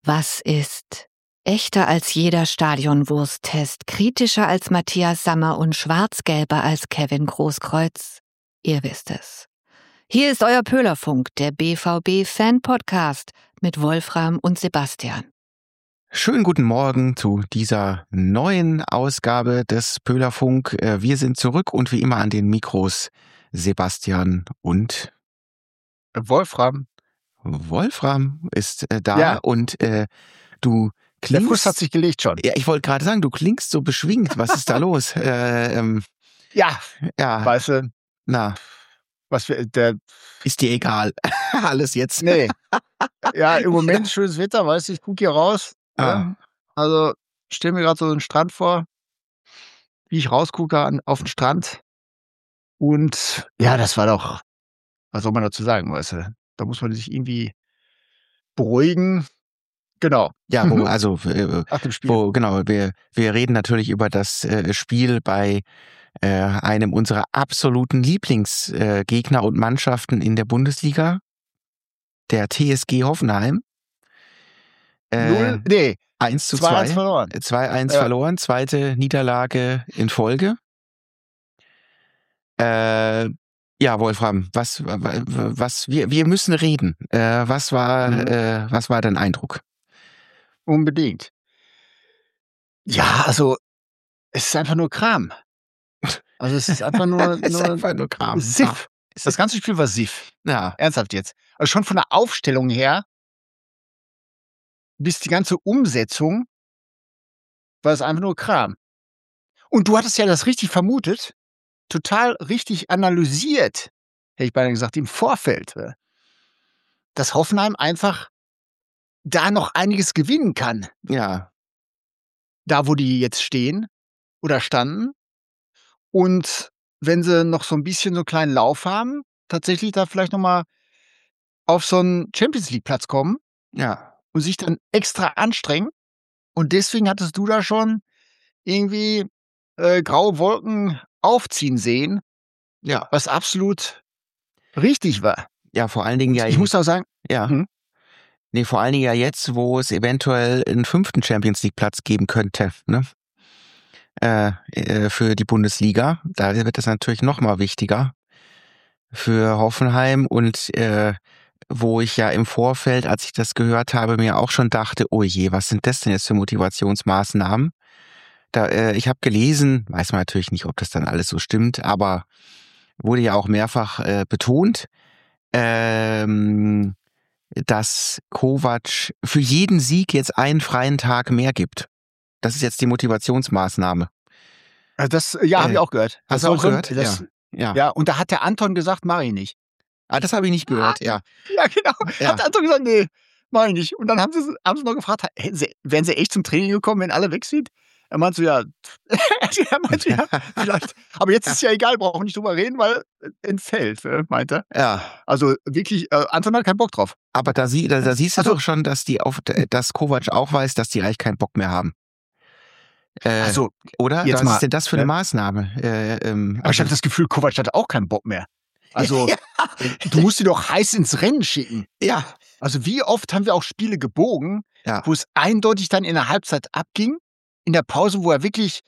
Was ist echter als jeder Stadionwursttest, kritischer als Matthias Sammer und schwarz-gelber als Kevin Großkreuz? Ihr wisst es. Hier ist euer Pöhlerfunk, der BVB-Fan-Podcast mit Wolfram und Sebastian. Schönen guten Morgen zu dieser neuen Ausgabe des Pöhlerfunk. Wir sind zurück und wie immer an den Mikros Sebastian und Wolfram. Wolfram ist da Ja. Und du klingst... Der Fuß hat sich gelegt schon. Ja, ich wollte gerade sagen, du klingst so beschwingt. Was ist da los? Ja, Ja, weißt du, na, der, ist dir egal. Alles jetzt. nee. Ja, im Moment schönes Wetter, weißt du, ich gucke hier raus. Ah. Ja, also, stell mir gerade so einen Strand vor, wie ich rausgucke auf den Strand. Und ja, das war doch, was soll man dazu sagen, weißt du? Da muss man sich irgendwie beruhigen. Genau. Ja, also Nach dem Spiel. wir reden natürlich über das Spiel bei einem unserer absoluten Lieblingsgegner und Mannschaften in der Bundesliga, der TSG Hoffenheim. 1:2 2-1 verloren. 2-1 Ja. verloren, zweite Niederlage in Folge. Ja, Wolfram, wir müssen reden. Was war dein Eindruck? Unbedingt. Ja, also, es ist einfach nur Kram. Also, es ist einfach nur, Es ist einfach nur Kram. Siff. Ja. Das ganze Spiel war Siff. Ja. Ernsthaft jetzt. Also schon von der Aufstellung her bis die ganze Umsetzung war es einfach nur Kram. Und du hattest ja das richtig vermutet, total richtig analysiert, hätte ich beinahe gesagt, im Vorfeld, dass Hoffenheim einfach da noch einiges gewinnen kann. Ja. Da, wo die jetzt stehen oder standen. Und wenn sie noch so ein bisschen so einen kleinen Lauf haben, tatsächlich da vielleicht noch mal auf so einen Champions-League-Platz kommen. Ja. Und sich dann extra anstrengen. Und deswegen hattest du da schon irgendwie graue Wolken aufziehen sehen, Ja. was absolut richtig war. Ja, vor allen Dingen Und ja. ich muss auch sagen, Ja. Nee, vor allen Dingen ja jetzt, wo es eventuell einen 5. Champions-League-Platz geben könnte, ne? Für die Bundesliga. Da wird es natürlich noch mal wichtiger für Hoffenheim und wo ich ja im Vorfeld, als ich das gehört habe, mir auch schon dachte, oh je, was sind das denn jetzt für Motivationsmaßnahmen? Ich habe gelesen, weiß man natürlich nicht, ob das dann alles so stimmt, aber wurde ja auch mehrfach betont, dass Kovac für jeden Sieg jetzt einen freien Tag mehr gibt. Das ist jetzt die Motivationsmaßnahme. das habe ich auch gehört. Hast Das du auch soll gehört? Das, Ja. ja, und da hat der Anton gesagt, mach ich nicht. Ah, das habe ich nicht gehört, ja. Ja, genau. Ja. Hat der Anton gesagt, nee, mach ich nicht. Und dann haben sie noch gefragt, wären sie echt zum Training gekommen, wenn alle weg sind? Er meinte so, ja, vielleicht. Aber jetzt ist ja egal, brauchen wir nicht drüber reden, weil entfällt, meint er. Ja. Also wirklich, Anton hat keinen Bock drauf. Aber da siehst du Also- doch schon, dass Kovac auch weiß, dass die eigentlich keinen Bock mehr haben. Also, Oder? jetzt Was mal, ist denn das für eine ne? Maßnahme? Aber ich hatte das Gefühl, Kovac hatte auch keinen Bock mehr. Also, du musst die doch heiß ins Rennen schicken. Ja. Also, wie oft haben wir auch Spiele gebogen, Ja. wo es eindeutig dann in der Halbzeit abging, in der Pause, wo er wirklich,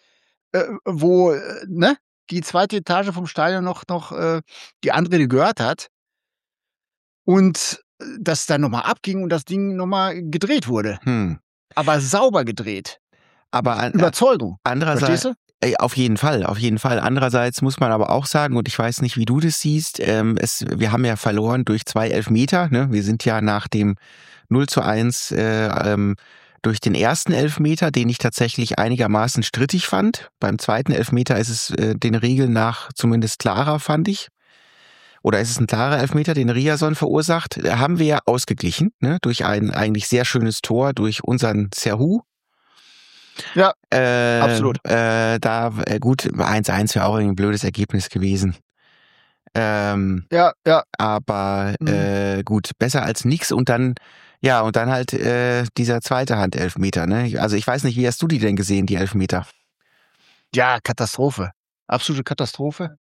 die zweite Etage vom Stadion noch die Anrede gehört hat und das dann nochmal abging und das Ding nochmal gedreht wurde. Aber sauber gedreht. Aber Überzeugung. andererseits, Verstehst auf jeden Fall. Andererseits muss man aber auch sagen, und ich weiß nicht, wie du das siehst, wir haben ja verloren durch 2 Elfmeter, ne? Wir sind ja nach dem 0:1 durch den ersten Elfmeter, den ich tatsächlich einigermaßen strittig fand. Beim zweiten Elfmeter ist es den Regeln nach zumindest klarer, fand ich. Oder ist es ein klarer Elfmeter, den Riasson verursacht? Da haben wir ja ausgeglichen, ne? Durch ein eigentlich sehr schönes Tor, durch unseren Serhu. Ja, absolut. Gut, 1:1 wäre auch ein blödes Ergebnis gewesen. Ja. Aber gut, besser als nix und dann halt dieser zweite Handelfmeter, ne? Also ich weiß nicht, wie hast du die denn gesehen, die Elfmeter? Ja, Katastrophe. Absolute Katastrophe.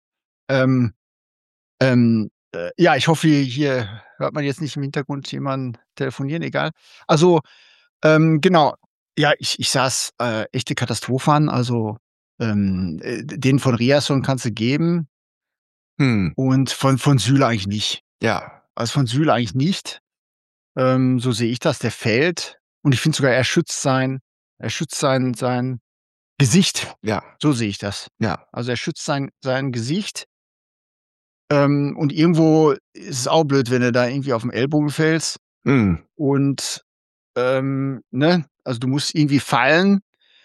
Ja, ich hoffe, hier hört man jetzt nicht im Hintergrund jemanden telefonieren, egal. Also, Genau. Ja, ich sah's echte Katastrophe an. Also, den von Riasson kannst du geben und von Süle eigentlich nicht. Ja, Also, von Süle eigentlich nicht. So sehe ich das. Der fällt und ich finde sogar, er schützt sein Gesicht. ja, So sehe ich das. ja. Also, er schützt sein Gesicht. Und irgendwo ist es auch blöd, wenn du da irgendwie auf 'n Ellbogen fällst Mhm. und, ne? Also, du musst irgendwie fallen,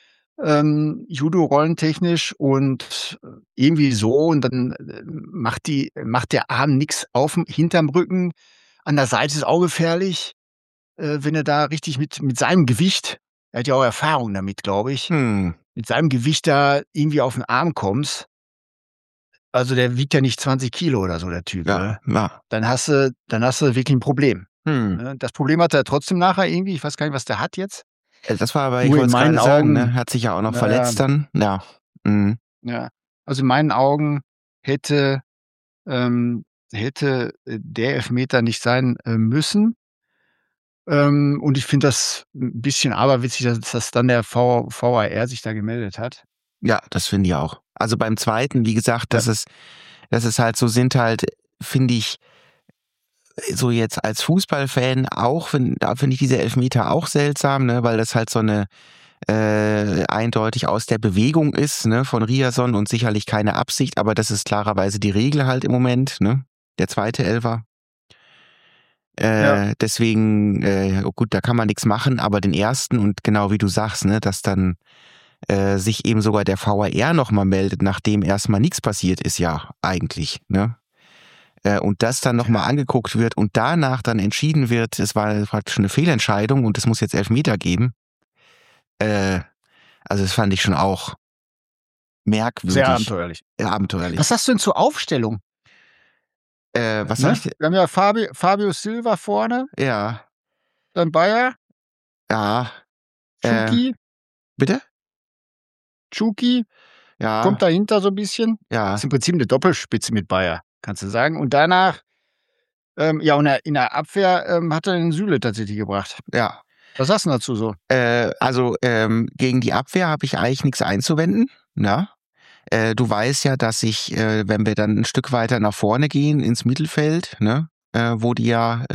Judo-rollentechnisch und irgendwie so und dann, macht der Arm nix aufm hinterm Rücken. An der Seite ist auch gefährlich, wenn er da richtig mit seinem Gewicht, er hat ja auch Erfahrung damit, glaube ich, Mhm. mit seinem Gewicht da irgendwie auf 'n Arm kommst. Also, der wiegt ja nicht 20 Kilo oder so, der Typ, Ja, ne? ja. Dann hast du wirklich 'n Problem, Mhm. ne? Das Problem hat er trotzdem nachher irgendwie. Ich weiß gar nicht, was der hat jetzt. Das war aber ich Nur in wollte es meinen grade sagen, Augen ne? Hat sich ja auch noch na ja, verletzt dann. Ja. Mhm. ja. Also, in meinen Augen hätte ähm, der Elfmeter nicht sein, müssen. Und ich finde das 'n bisschen aberwitzig, dass dann der VAR sich da gemeldet hat. Ja, das finde ich auch. Also, beim zweiten, wie gesagt, Ja, das ist halt so sind halt, finde ich, so jetzt als Fußballfan auch da finde ich diese Elfmeter auch seltsam, ne, weil das halt so eine eindeutig aus der Bewegung ist, ne, von Riasson und sicherlich keine Absicht, aber das ist klarerweise die Regel halt im Moment, ne? Der zweite Elfer. ja, Deswegen, gut, da kann man nix machen, aber den ersten und genau wie du sagst, ne, dass dann sich eben sogar der VAR noch mal meldet, nachdem erst mal nix passiert ist, ja, eigentlich, ne? Und das dann noch mal angeguckt wird und danach dann entschieden wird, es war praktisch 'ne Fehlentscheidung und es muss jetzt Elfmeter geben. Äh, also das fand ich schon auch sehr merkwürdig, abenteuerlich. Was abenteuerlich. hast du denn zur Aufstellung, Was soll ne? ich de Wir haben ja Fabio Silva vorne, ja, dann Bayer, ja, äh, Schuki bitte? Schuki kommt Ja, dahinter so 'n bisschen. Ist ja, im Prinzip 'ne Doppelspitze mit Bayer, kannst du sagen. Und danach, ja, und in der Abwehr, hat er den Süle tatsächlich gebracht. ja. Was sagst 'n dazu so? Also, gegen die Abwehr habe ich eigentlich nix einzuwenden, ne? Du weißt ja, dass ich, wenn wir dann 'n Stück weiter nach vorne gehen ins Mittelfeld, ne, wo die ja,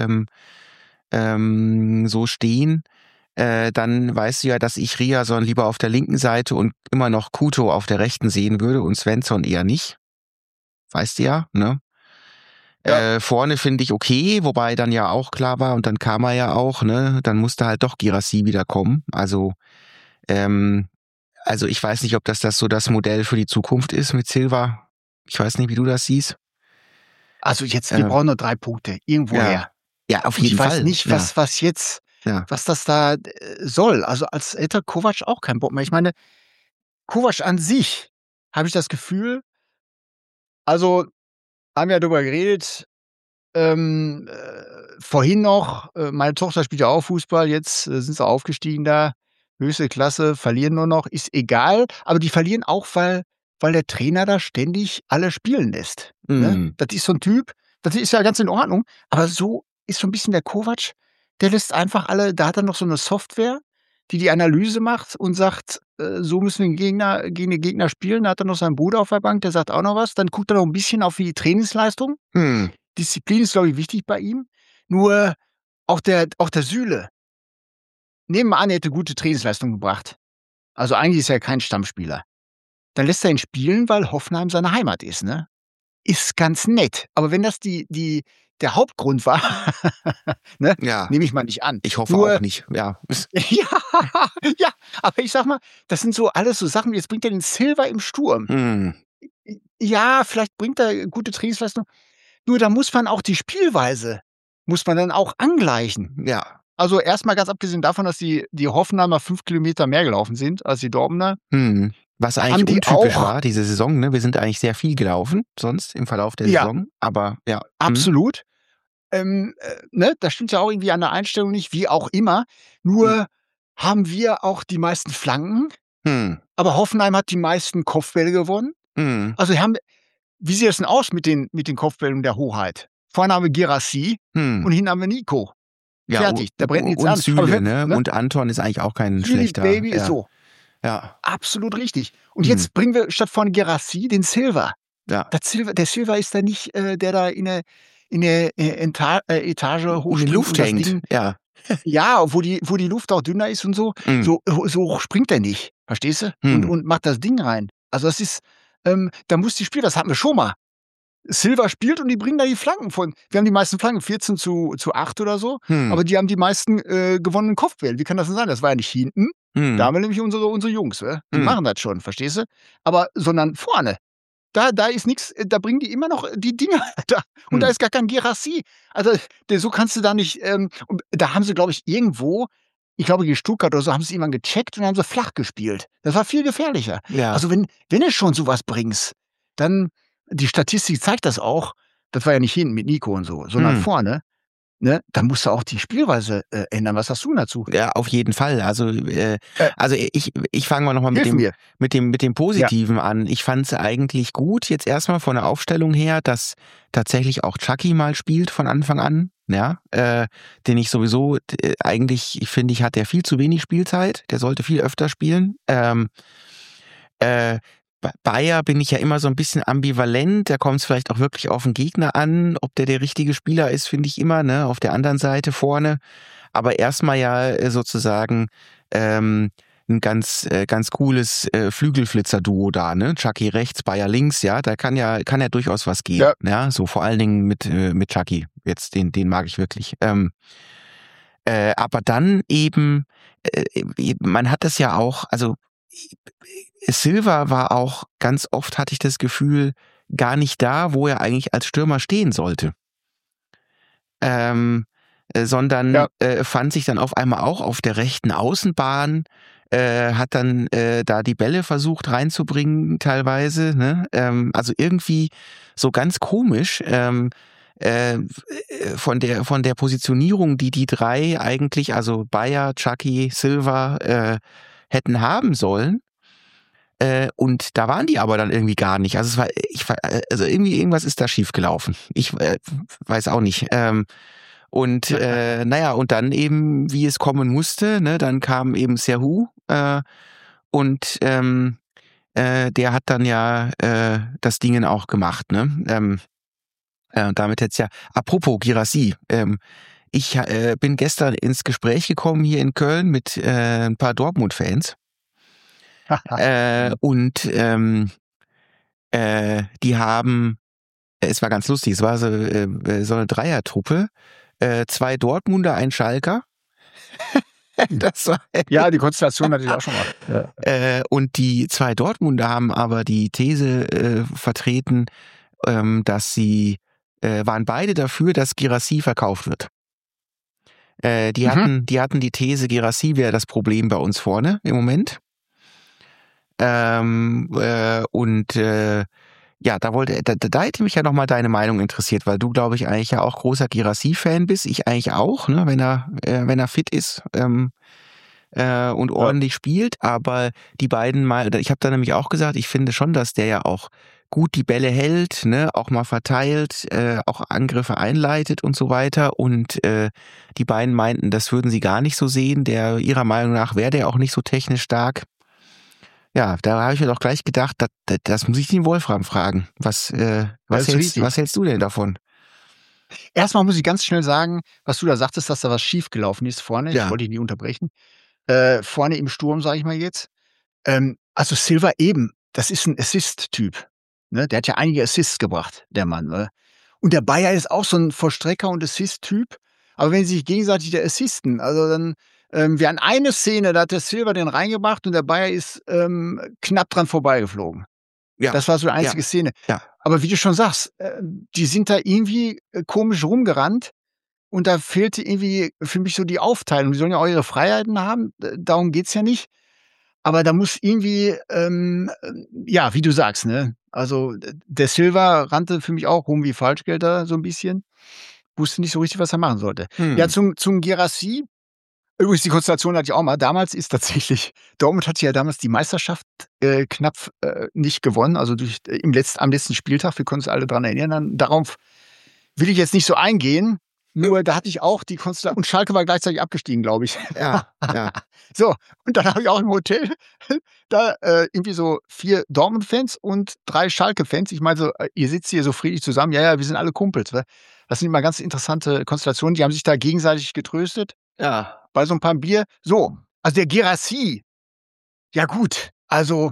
so stehen, dann weißt du ja, dass ich Riasson lieber auf der linken Seite und immer noch Kuto auf der rechten sehen würde und Svensson eher nicht. Weißt du ja, ne? Ja. Vorne finde ich okay, wobei dann ja auch klar war und dann kam er ja auch, ne? Dann musste halt doch Guirassy wieder kommen. Ähm, also ich weiß nicht, ob das so das Modell für die Zukunft ist mit Silva. Ich weiß nicht, wie du das siehst. Also jetzt, wir Äh, brauchen nur 3 Punkte ja. irgendwoher. Ja, auf Und ich jeden weiß Fall. nicht, Ja, ja. was das da, soll. Also, als hätte Kovac auch keinen Bock mehr. Ich meine, Kovac an sich, habe ich das Gefühl, also, haben ja darüber geredet, vorhin noch, meine Tochter spielt ja auch Fußball, jetzt, sind sie aufgestiegen da, höchste Klasse, verlieren nur noch, ist egal, aber die verlieren auch, weil der Trainer da ständig alle spielen lässt, ne? Mhm. Das ist so 'n Typ, das ist ja ganz in Ordnung, aber so ist so 'n bisschen der Kovac, der lässt einfach alle, da hat er noch so 'ne Software, die Analyse macht und sagt, so müssen wir gegen den Gegner spielen. Da hat er noch seinen Bruder auf der Bank, der sagt auch noch was. Dann guckt er noch 'n bisschen auf die Trainingsleistung. Mhm. Disziplin ist, glaube ich, wichtig bei ihm. Nur auch der Süle, nehmen wir an, er hätte gute Trainingsleistung gebracht. Also, eigentlich ist er kein Stammspieler. Dann lässt er ihn spielen, weil Hoffenheim seine Heimat ist, ne? Ist ganz nett. Aber wenn das der Hauptgrund war, ne, Ja, nehme ich mal nicht an. ich hoffe auch Nur nicht. Ja. ja, ja, aber ich sage mal, das sind so alles so Sachen, jetzt bringt er den Silva im Sturm. Mhm. Ja, vielleicht bringt er gute Trainingsleistung, nur da muss man auch die Spielweise muss man dann auch angleichen. Ja. Also, erst mal ganz abgesehen davon, dass die Hoffenheimer 5 Kilometer mehr gelaufen sind als die Dortmunder, Mhm. Was eigentlich haben die untypisch auch war diese Saison, ne? Wir sind eigentlich sehr viel gelaufen sonst im Verlauf der ja, Saison, aber ja. Mhm. absolut. Ne, das stimmt ja auch irgendwie an der Einstellung nicht, wie auch immer. Mhm. Nur haben wir auch die meisten Flanken, Mhm. aber Hoffenheim hat die meisten Kopfbälle gewonnen. Mhm. Also, wir haben wie sieht das denn aus mit den Kopfbällen der Hoheit? Vorne haben wir Guirassy Mhm. und hinten haben wir Nico. Ja, Fertig, da brennt nichts und an. Süle, wenn, ne? Und Anton ist eigentlich auch kein Süle schlechter. Baby Ja. ist so. Ja. Absolut richtig. Und jetzt bringen wir statt von Guirassy den Silva. Ja. Der Silva ist da nicht, der da in der Etage In die hochspringt Luft und das hängt. Ding, Ja. ja, wo die Luft auch dünner ist und so. So hoch springt er nicht, verstehst du? Und macht das Ding rein. Also das ist, da muss die Spieler, das hatten wir schon mal. Silva spielt und die bringen da die Flanken von. Wir haben die meisten Flanken, 14:8 oder so, aber die haben die meisten gewonnenen Kopfbälle. Wie kann das denn sein? Das war ja nicht hinten. Da haben wir nämlich unsere Jungs, die machen das schon, verstehst du? Aber sondern vorne. Da ist nichts, da bringen die immer noch die Dinger da. Und da ist gar kein Guirassy. Also, so kannst du da nicht, und da haben sie, glaube ich, irgendwo, ich glaube, gegen Stuttgart oder so, haben sie irgendwann gecheckt und haben sie flach gespielt. Das war viel gefährlicher. Ja. Also, wenn du schon sowas bringst, dann, die Statistik zeigt das auch, das war ja nicht hinten mit Nico und so, sondern vorne, ne? Dann musst du auch die Spielweise ändern. Was hast du dazu? Ja, auf jeden Fall. Also ich fange mal nochmal mit dem Positiven an. Ich fand es eigentlich gut, jetzt erstmal von der Aufstellung her, dass tatsächlich auch Chucky mal spielt von Anfang an, ja, den ich sowieso eigentlich, finde ich, hat der viel zu wenig Spielzeit. Der sollte viel öfter spielen. Bayer bin ich ja immer so ein bisschen ambivalent, da kommt es vielleicht auch wirklich auf den Gegner an, ob der richtige Spieler ist, finde ich immer, ne, auf der anderen Seite vorne, aber erstmal ja sozusagen ein ganz cooles Flügelflitzer-Duo da, ne, Chucky rechts, Bayer links, ja, da kann ja durchaus was gehen, ja, so vor allen Dingen mit Chucky, jetzt den mag ich wirklich, aber dann eben, man hat das ja auch, also Silva war auch ganz oft, hatte ich das Gefühl, gar nicht da, wo er eigentlich als Stürmer stehen sollte. Sondern fand sich dann auf einmal auch auf der rechten Außenbahn, hat dann da die Bälle versucht reinzubringen teilweise, ne? Also irgendwie so ganz komisch von der Positionierung, die drei eigentlich, also Bayer, Chucky, Silva hätten haben sollen. Und da waren die aber dann irgendwie gar nicht. Also also irgendwie irgendwas ist da schiefgelaufen. Ich weiß auch nicht. Und und dann eben, wie es kommen musste, ne, dann kam eben Serhou und der hat dann ja das Dingen auch gemacht, ne? Damit jetzt ja, apropos Guirassy, ich bin gestern ins Gespräch gekommen hier in Köln mit ein paar Dortmund-Fans. Und die haben, es war ganz lustig, es war so eine Dreiertruppe, 2 Dortmunder, ein Schalker. Das war ja, die Konstellation hatte ich auch schon mal. Ja. Und die 2 Dortmunder haben aber die These vertreten, dass sie waren beide dafür, dass Guirassy verkauft wird. Die hatten die These, Guirassy wäre das Problem bei uns vorne im Moment. Ja, da hätte mich ja nochmal deine Meinung interessiert, weil du, glaube ich, eigentlich ja auch großer Guirassy-Fan bist. Ich eigentlich auch, ne, wenn er fit ist und ordentlich spielt. Aber die beiden ich habe da nämlich auch gesagt, ich finde schon, dass der ja auch gut die Bälle hält, ne, auch mal verteilt, auch Angriffe einleitet und so weiter. Und die beiden meinten, das würden sie gar nicht so sehen. Ihrer Meinung nach wäre der auch nicht so technisch stark. Ja, da habe ich mir doch gleich gedacht, das muss ich den Wolfram fragen. Was hältst du denn davon? Erstmal muss ich ganz schnell sagen, was du da sagtest, dass da was schiefgelaufen ist vorne. Ja. Ich wollte dich nie unterbrechen. Vorne im Sturm, sage ich mal jetzt. Also Silva eben, das ist ein Assist-Typ. Ne? Der hat ja einige Assists gebracht, der Mann. Ne? Und der Bayer ist auch so ein Vollstrecker- und Assist-Typ. Aber wenn sie sich gegenseitig der assisten, also dann, wir hatten eine Szene, da hat der Silva den reingebracht und der Bayer ist knapp dran vorbeigeflogen. Ja. Das war so eine einzige Szene. Ja. Aber wie du schon sagst, die sind da irgendwie komisch rumgerannt und da fehlte irgendwie für mich so die Aufteilung. Die sollen ja auch ihre Freiheiten haben, darum geht's ja nicht. Aber da muss irgendwie, ja, wie du sagst, ne? Also der Silva rannte für mich auch rum wie Falschgelder so ein bisschen. Wusste nicht so richtig, was er machen sollte. Ja, zum Guirassy. Übrigens, die Konstellation hatte ich auch mal. Damals ist tatsächlich, Dortmund hatte ja damals die Meisterschaft knapp nicht gewonnen, also am letzten Spieltag, wir können uns alle dran erinnern. Darauf will ich jetzt nicht so eingehen. Nur da hatte ich auch die Konstellation. Und Schalke war gleichzeitig abgestiegen, glaube ich. Ja, ja. So, und dann habe ich auch im Hotel da irgendwie so 4 Dortmund-Fans und 3 Schalke-Fans. Ich meine so, ihr sitzt hier so friedlich zusammen. Ja, ja, wir sind alle Kumpels. Ne? Das sind immer ganz interessante Konstellationen. Die haben sich da gegenseitig getröstet Ja. bei so ein paar Bier. So, also der Guirassy. Ja gut, also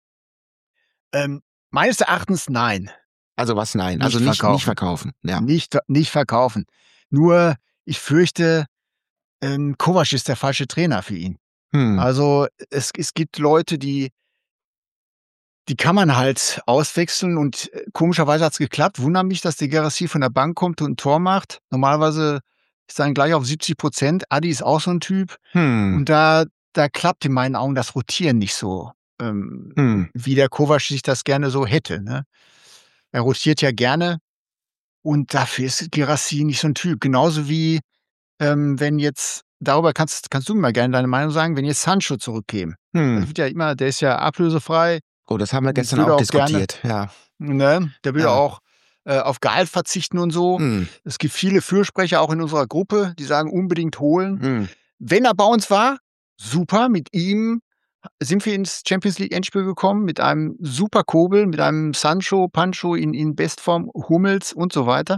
meines Erachtens nein. Also was nein? Nicht Also nicht verkaufen. verkaufen. Ja. Nicht verkaufen. Nur, ich fürchte, Kovac ist der falsche Trainer für ihn. Also, es gibt Leute, die kann man halt auswechseln und komischerweise hat's geklappt. Wundert mich, dass der Guirassy von der Bank kommt und 'n Tor macht. Normalerweise ist er dann gleich auf 70%. Adi ist auch so 'n Typ. Und da klappt in meinen Augen das Rotieren nicht so, wie der Kovac sich das gerne so hätte, ne? Er rotiert ja gerne und dafür ist Guirassy nicht so 'n Typ. Genauso wie, wenn jetzt darüber kannst du mir mal gerne deine Meinung sagen, wenn jetzt Sancho zurückkäme. Das wird ja immer der ist ja ablösefrei. Oh, das haben wir Und gestern würde auch auch gerne diskutiert, ja. ne? Der würde Ja. auch, auf Gehalt verzichten und so. Es gibt viele Fürsprecher auch in unserer Gruppe, die sagen: „Unbedingt holen." Wenn er bei uns war, super, mit ihm sind wir ins Champions-League-Endspiel gekommen, mit einem super Kobel, mit einem Sancho, Pancho in Bestform, Hummels und so weiter.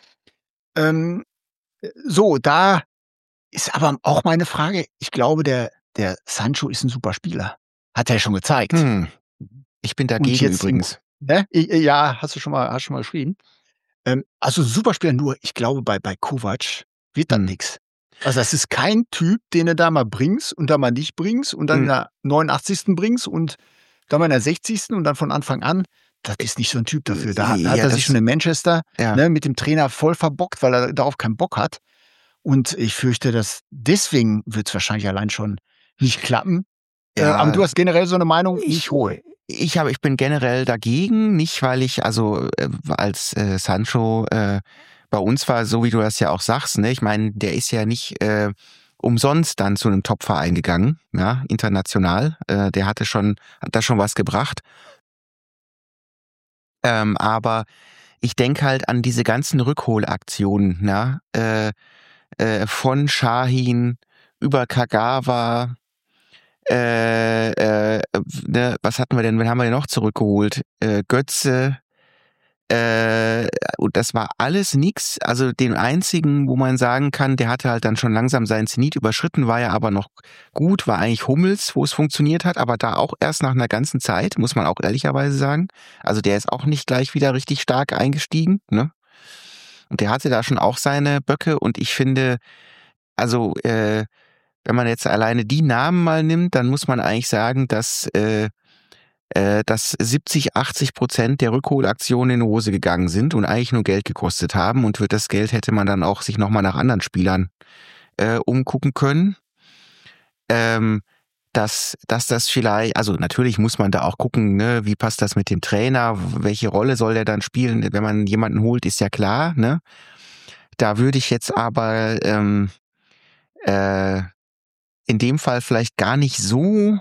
So, da ist aber auch meine Frage, ich glaube, der Sancho ist 'n super Spieler. Hat er ja schon gezeigt. Ich bin Und dagegen jetzt übrigens. ne? Ja, hast du schon mal geschrieben. Also super Spieler, nur ich glaube, bei Kovac wird das nix. Also, das ist kein Typ, den du da mal bringst und dann mal nicht bringst und dann in der 89. bringst und dann mal in der 60. und dann von Anfang an. Das ist nicht so 'n Typ dafür. Da hat Ja, er sich schon in Manchester, ja. ne, mit dem Trainer voll verbockt, weil er darauf keinen Bock hat. Und ich fürchte, dass deswegen wird's wahrscheinlich allein schon nicht klappen. Aber du hast generell so 'ne Meinung, nicht holen. Ich bin generell dagegen, nicht weil ich als Sancho bei uns war, so wie du das ja auch sagst, ne? Ich meine, der ist ja nicht umsonst dann zu einem Top-Verein gegangen, ja, international. Der hat da schon was gebracht. Aber ich denke halt an diese ganzen Rückholaktionen, ja, von Şahin über Kagawa, ne, was hatten wir denn? Wen haben wir denn noch zurückgeholt? Götze. Und das war alles nix. Also den einzigen, wo man sagen kann, der hatte halt dann schon langsam seinen Zenit überschritten, war ja aber noch gut, war eigentlich Hummels, wo es funktioniert hat, aber da auch erst nach einer ganzen Zeit, muss man auch ehrlicherweise sagen. Also der ist auch nicht gleich wieder richtig stark eingestiegen, ne? Und der hatte da schon auch seine Böcke und ich finde, also wenn man jetzt alleine die Namen mal nimmt, dann muss man eigentlich sagen, dass 70-80% der Rückholaktionen in die Hose gegangen sind und eigentlich nur Geld gekostet haben und für das Geld hätte man dann auch sich nochmal nach anderen Spielern umgucken können. Dass das vielleicht, also natürlich muss man da auch gucken, ne, wie passt das mit dem Trainer, welche Rolle soll der dann spielen, wenn man jemanden holt, ist ja klar, ne? Da würde ich jetzt aber in dem Fall vielleicht gar nicht so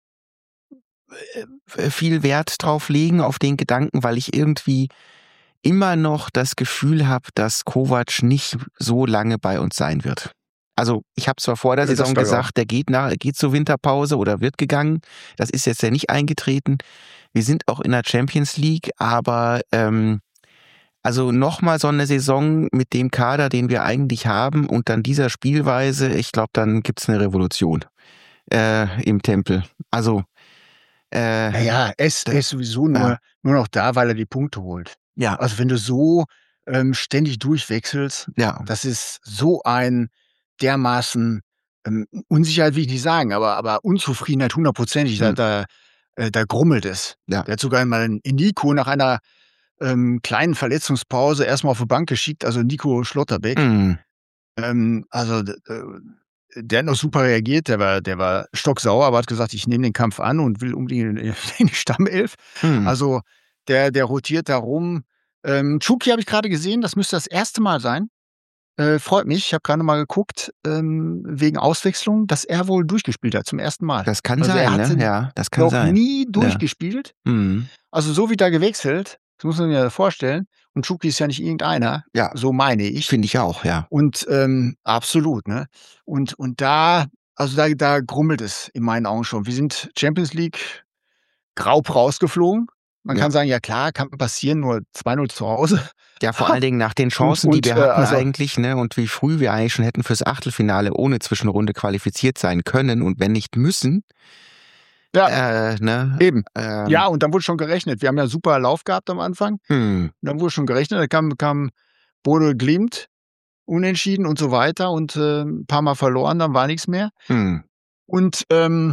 viel Wert drauf legen, auf den Gedanken, weil ich irgendwie immer noch das Gefühl habe, dass Kovac nicht so lange bei uns sein wird. Also ich habe zwar vor der Saison gesagt, der geht zur Winterpause oder wird gegangen. Das ist jetzt ja nicht eingetreten. Wir sind auch in der Champions League, aber also nochmal so eine Saison mit dem Kader, den wir eigentlich haben und dann dieser Spielweise, ich glaube, dann gibt's eine Revolution im Tempel. Also naja, er ist sowieso nur noch da, weil er die Punkte holt. Ja. Also wenn du so ständig durchwechselst, das ist so ein dermaßen Unsicherheit will ich nicht sagen, aber Unzufriedenheit 100%. Da grummelt es. Ja. Der hat sogar mal Nico nach einer kleinen Verletzungspause erstmal auf die Bank geschickt, also Nico Schlotterbeck. Also der hat noch super reagiert, der war stocksauer, aber hat gesagt, ich nehme den Kampf an und will unbedingt in die Stammelf. Also der rotiert da rum. Chucky habe ich gerade gesehen, das müsste das erste Mal sein. Freut mich, ich habe gerade mal geguckt, wegen Auswechslung, dass er wohl durchgespielt hat, zum ersten Mal. Das kann Also er sein, hatte ne? Ja, das kann noch sein. nie durchgespielt. Also so wie da gewechselt, Das muss man sich ja vorstellen. Und Schuki ist ja nicht irgendeiner. Ja. So meine ich. Finde ich auch, ja. Und absolut, ne? Und da grummelt es in meinen Augen schon. Wir sind Champions League grob rausgeflogen. Man Ja. kann sagen, ja klar, kann passieren, nur 2-0 zu Hause. Ja, vor allen Dingen nach den Chancen, die wir hatten eigentlich, ne, und wie früh wir eigentlich schon hätten fürs Achtelfinale ohne Zwischenrunde qualifiziert sein können und wenn nicht müssen. Ja, ne? Eben. Ja, und dann wurde schon gerechnet. Wir haben ja einen super Lauf gehabt am Anfang. Hm. Dann wurde schon gerechnet. Dann kam Bodo Glimt, unentschieden und so weiter und ein paar Mal verloren, dann war nichts mehr. Hm. Und dann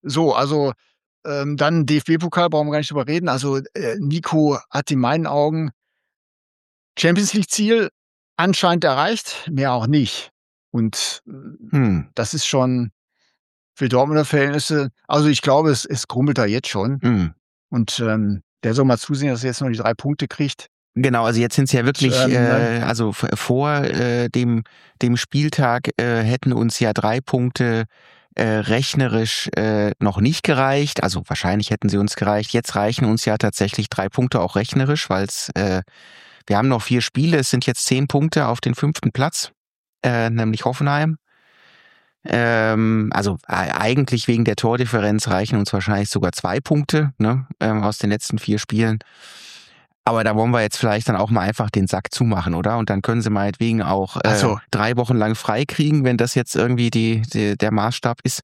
DFB-Pokal, brauchen wir gar nicht drüber reden. Also Nico hat in meinen Augen Champions League-Ziel anscheinend erreicht, mehr auch nicht. Und das ist schon für Dortmunder Verhältnisse, also ich glaube, es grummelt da jetzt schon. Und der soll mal zusehen, dass er jetzt noch die 3 Punkte kriegt. Genau, also jetzt sind es ja wirklich, also vor dem Spieltag hätten uns ja 3 Punkte rechnerisch noch nicht gereicht. Also wahrscheinlich hätten sie uns gereicht. Jetzt reichen uns ja tatsächlich 3 Punkte auch rechnerisch, weil wir haben noch 4 Spiele. Es sind jetzt 10 Punkte auf den 5. Platz, nämlich Hoffenheim. Also eigentlich wegen der Tordifferenz reichen uns wahrscheinlich sogar 2 Punkte, ne, aus den letzten 4 Spielen. Aber da wollen wir jetzt vielleicht dann auch mal einfach den Sack zumachen, oder? Und dann können sie meinetwegen auch 3 Wochen lang frei kriegen, wenn das jetzt irgendwie der Maßstab ist.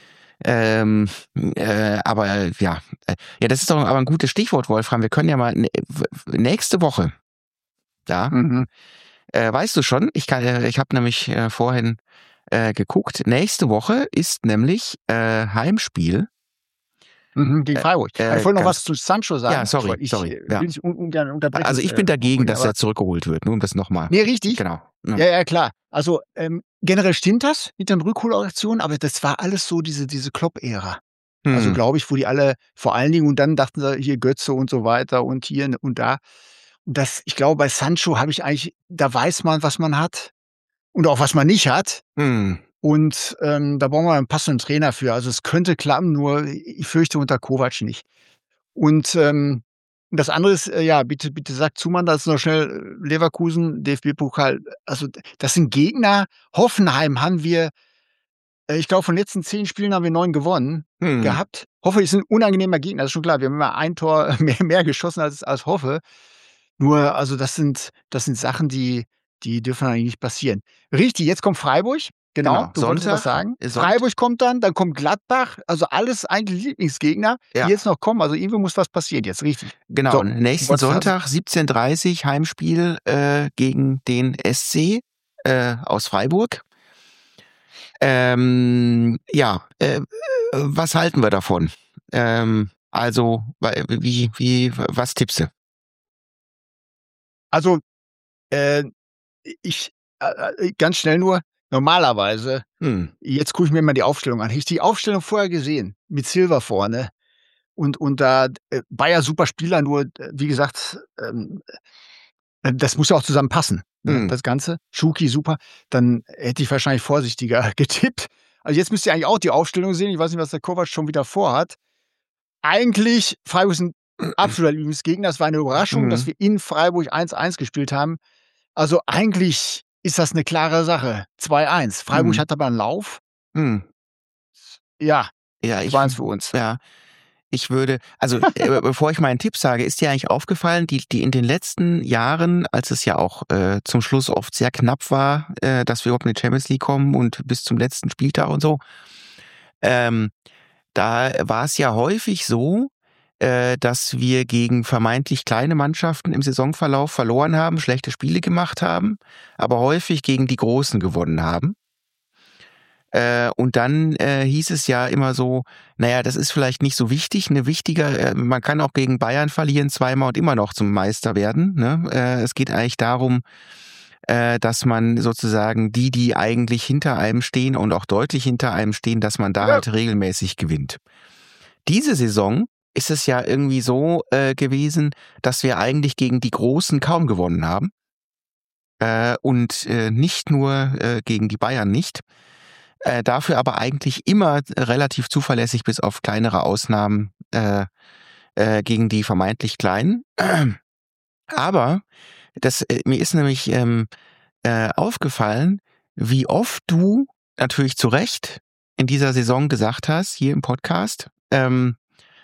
Aber ja, das ist doch aber ein gutes Stichwort, Wolfram. Wir können ja mal nächste Woche, ja, weißt du schon, ich habe nämlich vorhin geguckt. Nächste Woche ist nämlich Heimspiel. Gegen Freiburg. Ich wollte noch was zu Sancho sagen. Ja, sorry. Ich will dich ungern unterbrechen. Also ich bin dagegen, dass er zurückgeholt wird, nur um das nochmal. Nee, richtig. Genau. Ja, klar. Also generell stimmt das mit den Rückholaktionen, aber das war alles so diese Klopp-Ära. Also glaube ich, wo die alle vor allen Dingen und dann dachten sie hier Götze und so weiter und hier und da. Und ich glaube, bei Sancho habe ich eigentlich, da weiß man, was man hat und auch was man nicht hat. Und da brauchen wir einen passenden Trainer für. Also es könnte klappen, nur ich fürchte unter Kovac nicht. Und das andere ist, bitte sagt Zumann, das ist noch schnell Leverkusen, DFB-Pokal. Also das sind Gegner. Hoffenheim haben wir, ich glaube, von den letzten 10 Spielen haben wir 9 gewonnen gehabt. Hoffe ist ein unangenehmer Gegner, das ist schon klar. Wir haben immer ein Tor mehr geschossen als Hoffe. Nur, also das sind Sachen, die dürfen eigentlich nicht passieren. Richtig, jetzt kommt Freiburg. Genau, du wolltest was sagen. Freiburg kommt dann kommt Gladbach, also alles eigentlich Lieblingsgegner, die jetzt noch kommen. Also irgendwie muss was passieren jetzt, richtig. Genau, so, nächsten Sonntag 17:30 Heimspiel gegen den SC aus Freiburg. Was halten wir davon? Also, was tippst du? Also, ich ganz schnell nur, normalerweise, jetzt gucke ich mir mal die Aufstellung an. Habe ich die Aufstellung vorher gesehen, mit Silva vorne und da Bayer super Spieler, nur wie gesagt, das muss ja auch zusammenpassen, ne, das Ganze. Schuki super, dann hätte ich wahrscheinlich vorsichtiger getippt. Also jetzt müsst ihr eigentlich auch die Aufstellung sehen. Ich weiß nicht, was der Kovac schon wieder vorhat. Eigentlich, Freiburg ist ein absoluter Lieblingsgegner. Das war eine Überraschung, dass wir in Freiburg 1-1 gespielt haben. Also eigentlich ist das eine klare Sache. 2-1. Freiburg hat aber einen Lauf. Ja, 2-1 für uns. Ja, ich würde, also bevor ich meinen Tipp sage, ist dir eigentlich aufgefallen, die in den letzten Jahren, als es ja auch zum Schluss oft sehr knapp war, dass wir überhaupt in die Champions League kommen und bis zum letzten Spieltag und so, da war es ja häufig so, dass wir gegen vermeintlich kleine Mannschaften im Saisonverlauf verloren haben, schlechte Spiele gemacht haben, aber häufig gegen die Großen gewonnen haben. Und dann hieß es ja immer so, naja, das ist vielleicht nicht so wichtig, man kann auch gegen Bayern verlieren zweimal und immer noch zum Meister werden. Ne? Es geht eigentlich darum, dass man sozusagen die eigentlich hinter einem stehen und auch deutlich hinter einem stehen, dass man da halt regelmäßig gewinnt. Diese Saison ist es ja irgendwie so gewesen, dass wir eigentlich gegen die Großen kaum gewonnen haben und nicht nur gegen die Bayern nicht. Dafür aber eigentlich immer relativ zuverlässig bis auf kleinere Ausnahmen gegen die vermeintlich Kleinen. Aber mir ist nämlich aufgefallen, wie oft du natürlich zu Recht in dieser Saison gesagt hast, hier im Podcast, gegen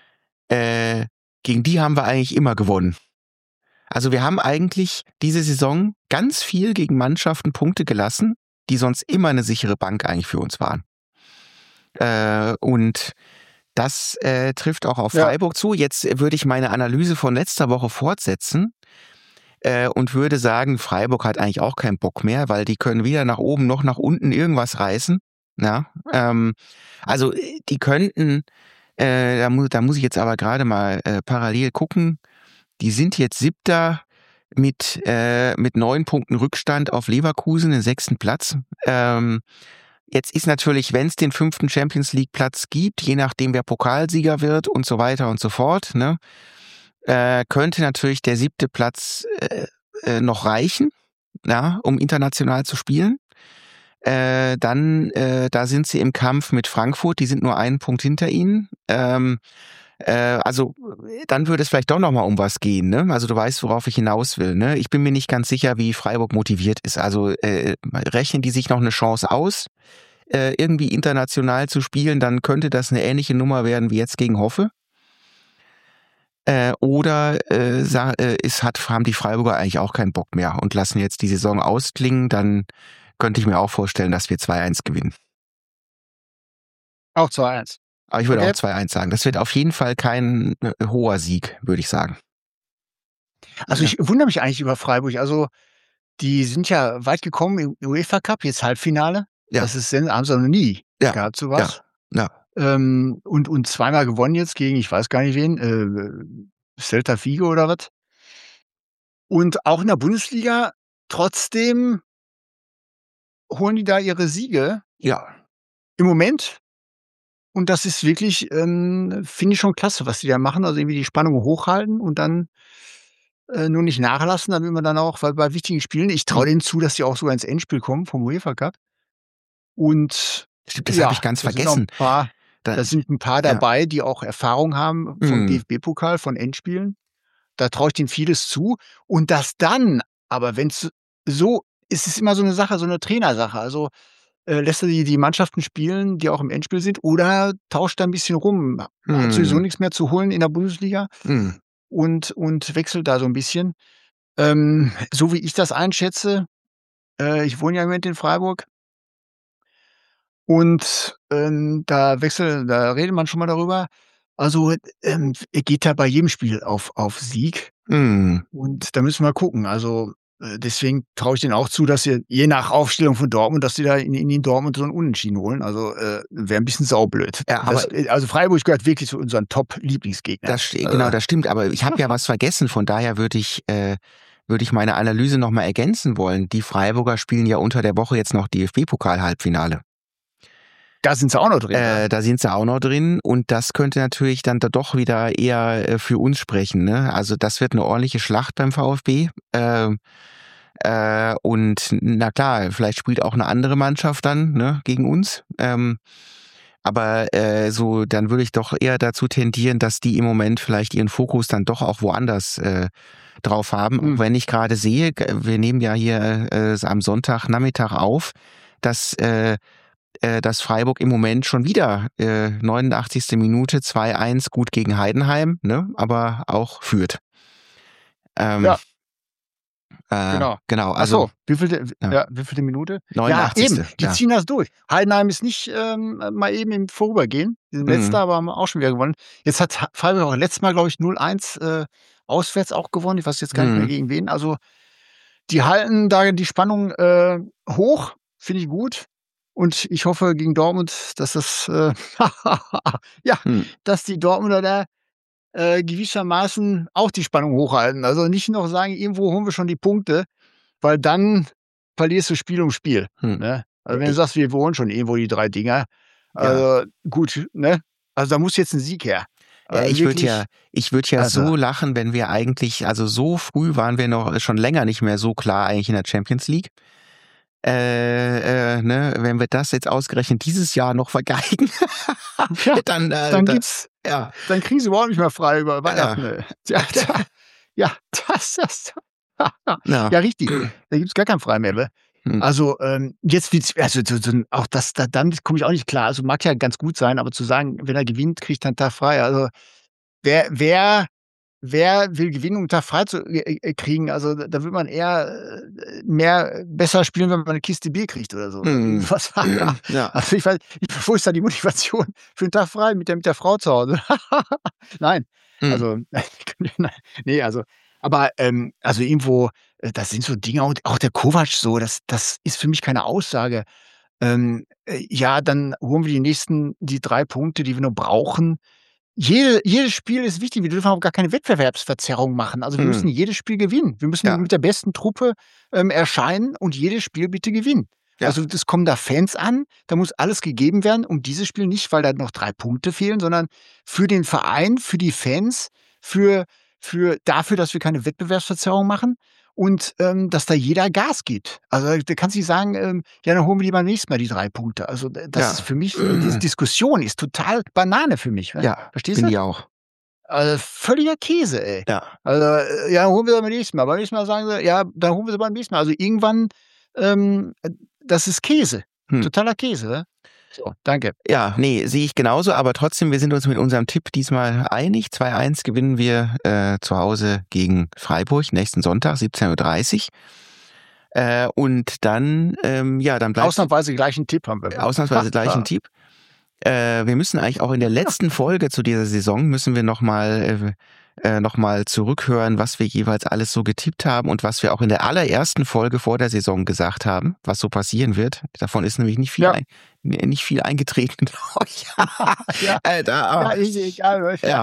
die haben wir eigentlich immer gewonnen. Also wir haben eigentlich diese Saison ganz viel gegen Mannschaften Punkte gelassen, die sonst immer eine sichere Bank eigentlich für uns waren. Und das trifft auch auf Freiburg zu. Jetzt würde ich meine Analyse von letzter Woche fortsetzen und würde sagen, Freiburg hat eigentlich auch keinen Bock mehr, weil die können weder nach oben noch nach unten irgendwas reißen. Ja? Also die könnten, da muss ich jetzt aber gerade mal parallel gucken, die sind jetzt 7. mit 9 Punkten Rückstand auf Leverkusen, den 6. Platz. Jetzt ist natürlich, wenn es den 5. Champions League Platz gibt, je nachdem wer Pokalsieger wird und so weiter und so fort, ne, könnte natürlich der 7. Platz noch reichen, ja, um international zu spielen. Dann, da sind sie im Kampf mit Frankfurt, die sind nur 1 Punkt hinter ihnen. Also dann würde es vielleicht doch nochmal um was gehen, ne? Also du weißt, worauf ich hinaus will, ne? Ich bin mir nicht ganz sicher, wie Freiburg motiviert ist. Also rechnen die sich noch eine Chance aus, irgendwie international zu spielen, dann könnte das eine ähnliche Nummer werden wie jetzt gegen Hoffe. Oder haben die Freiburger eigentlich auch keinen Bock mehr und lassen jetzt die Saison ausklingen, dann könnte ich mir auch vorstellen, dass wir 2-1 gewinnen. Auch 2-1. Aber ich würde auch 2-1 sagen. Das wird auf jeden Fall kein hoher Sieg, würde ich sagen. Also ich wundere mich eigentlich über Freiburg. Also die sind ja weit gekommen im UEFA Cup, jetzt Halbfinale. Ja. Das haben sie noch nie gehabt, sowas. Ja. Und zweimal gewonnen jetzt gegen, ich weiß gar nicht wen, Celta Vigo oder was. Und auch in der Bundesliga, trotzdem holen die da ihre Siege. Ja. Im Moment. Und das ist wirklich, finde ich schon klasse, was die da machen. Also irgendwie die Spannung hochhalten und dann nur nicht nachlassen, damit man dann auch, weil bei wichtigen Spielen, ich traue denen zu, dass die auch sogar ins Endspiel kommen vom UEFA Cup. Und stimmt, das habe ich ganz vergessen. Da sind ein paar dabei, die auch Erfahrung haben vom DFB-Pokal, von Endspielen. Da traue ich denen vieles zu. Und das dann, aber wenn es so, ist es immer so eine Sache, so eine Trainersache. Also lässt er die Mannschaften spielen, die auch im Endspiel sind, oder tauscht da ein bisschen rum. Hat sowieso nichts mehr zu holen in der Bundesliga und wechselt da so ein bisschen. So wie ich das einschätze, ich wohne ja im Moment in Freiburg und da redet man schon mal darüber. Also er geht da bei jedem Spiel auf Sieg und da müssen wir gucken. Also deswegen traue ich denen auch zu, dass sie je nach Aufstellung von Dortmund, dass sie da in Dortmund so einen Unentschieden holen. Also wäre ein bisschen saublöd. Ja, aber also Freiburg gehört wirklich zu unseren Top-Lieblingsgegnern. Genau, das stimmt. Aber ich habe ja was vergessen. Von daher würde ich meine Analyse nochmal ergänzen wollen. Die Freiburger spielen ja unter der Woche jetzt noch DFB-Pokal-Halbfinale. Da sind sie auch noch drin. Da sind sie auch noch drin und das könnte natürlich dann doch wieder eher für uns sprechen. Ne? Also das wird eine ordentliche Schlacht beim VfB. Und na klar, vielleicht spielt auch eine andere Mannschaft dann, ne, gegen uns. Aber so, dann würde ich doch eher dazu tendieren, dass die im Moment vielleicht ihren Fokus dann doch auch woanders drauf haben. Auch wenn ich gerade sehe, wir nehmen ja hier am Sonntagnachmittag auf, dass Freiburg im Moment schon wieder 89. Minute 2-1 gut gegen Heidenheim, ne, aber auch führt. Genau. Also, achso, wievielte Minute? 89. Ja, eben, die ziehen das durch. Heidenheim ist nicht mal eben im Vorübergehen. Die sind letzter, aber haben auch schon wieder gewonnen. Jetzt hat Freiburg auch letztes Mal, glaube ich, 0-1 auswärts auch gewonnen. Ich weiß jetzt gar nicht mehr gegen wen. Also, die halten da die Spannung hoch, finde ich gut. Und ich hoffe gegen Dortmund, dass das, dass die Dortmunder da gewissermaßen auch die Spannung hochhalten. Also nicht noch sagen, irgendwo holen wir schon die Punkte, weil dann verlierst du Spiel um Spiel. Ne? Also wenn du sagst, wir holen schon irgendwo die 3 Dinger, also gut, ne? Also da muss jetzt ein Sieg her. Ja, ich würde ja so lachen, wenn wir eigentlich, also so früh waren wir noch schon länger nicht mehr so klar eigentlich in der Champions League. Ne, wenn wir das jetzt ausgerechnet dieses Jahr noch vergeigen, dann kriegen sie überhaupt nicht mehr frei über Weihnachten. Ja. Ja, das. Ja. Ja, richtig. Da gibt's gar keinen Frei mehr, ne? Hm. Also, jetzt wird's also, auch das damit komme ich auch nicht klar. Also, mag ja ganz gut sein, aber zu sagen, wenn er gewinnt, kriegt er 'n Tag frei. Also, wer will gewinnen, um 'n Tag frei zu, kriegen? Also, da will man eher, besser spielen, wenn man 'ne Kiste Bier kriegt oder so, oder irgendwie Mhm. was. Ja. Also, ich weiß, wo ist da die Motivation für 'n Tag frei mit der Frau zu Hause? Nein, Mhm. also, ne, also aber, also, irgendwo, das sind so Dinge, und auch der Kovac so, das ist für mich keine Aussage. Ja, dann holen wir die 3 Punkte, die wir nur brauchen. Jedes Spiel ist wichtig. Wir dürfen auch gar keine Wettbewerbsverzerrung machen. Also, wir müssen Mhm. jedes Spiel gewinnen. Wir müssen Ja. mit der besten Truppe, erscheinen und jedes Spiel bitte gewinnen. Ja. Also, das kommen da Fans an, da muss alles gegeben werden, um dieses Spiel nicht, weil da noch 3 Punkte fehlen, sondern für den Verein, für die Fans, für dafür, dass wir keine Wettbewerbsverzerrung machen und, dass da jeder Gas gibt. Also, da kannst du nicht sagen, „Ja, dann holen wir die beim nächsten Mal die 3 Punkte." Also, das ist Ja. für mich, diese Diskussion ist total Banane für mich, ne? Ja, Verstehst du? finde ich auch. Also, völliger Käse, ey. Ja. Also, ja, holen wir sie beim nächsten Mal. Beim nächsten Mal sagen sie: „Ja, dann holen wir sie beim nächsten Mal." Also, irgendwann, das ist Käse. Hm. Totaler Käse, ne? So, danke. Ja, ne, sehe ich genauso, aber trotzdem, wir sind uns mit unserem Tipp diesmal einig. 2:1 gewinnen wir, zu Hause gegen Freiburg nächsten Sonntag, 17:30 Uhr. Und dann, dann bleibt Ausnahmsweise gleichen Tipp haben wir. ausnahmsweise gleich ein Tipp. Wir müssen eigentlich auch in der letzten Folge zu dieser Saison müssen wir noch mal zurückhören, was wir jeweils alles so getippt haben und was wir auch in der allerersten Folge vor der Saison gesagt haben, was so passieren wird. Davon ist nämlich nicht viel Ja. nicht viel eingetreten, glaube ich. Ja. Ja, ist egal, was. Ja.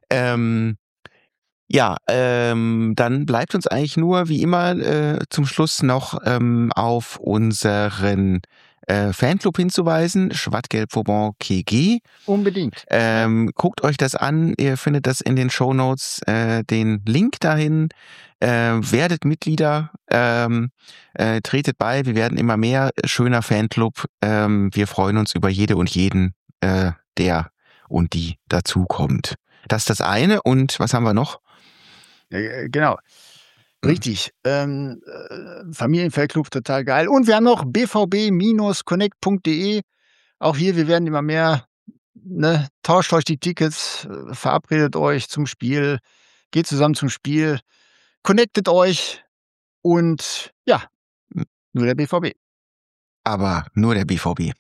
Dann bleibt uns eigentlich nur, wie immer, zum Schluss noch auf unseren Fanclub hinzuweisen, Schwattgelb-Vauban KG. Unbedingt. Guckt euch das an, ihr findet das in den Shownotes, den Link dahin. Werdet Mitglieder, tretet bei, wir werden immer mehr, schöner Fanclub. Wir freuen uns über jede und jeden, der und die dazukommt. Das ist das eine, und was haben wir noch? Genau. Richtig. Familienfanclub, total geil. Und wir haben noch bvb-connect.de. Auch hier, wir werden immer mehr, ne? Tauscht euch die Tickets, verabredet euch zum Spiel, geht zusammen zum Spiel, connectet euch und ja, nur der BVB. Aber nur der BVB.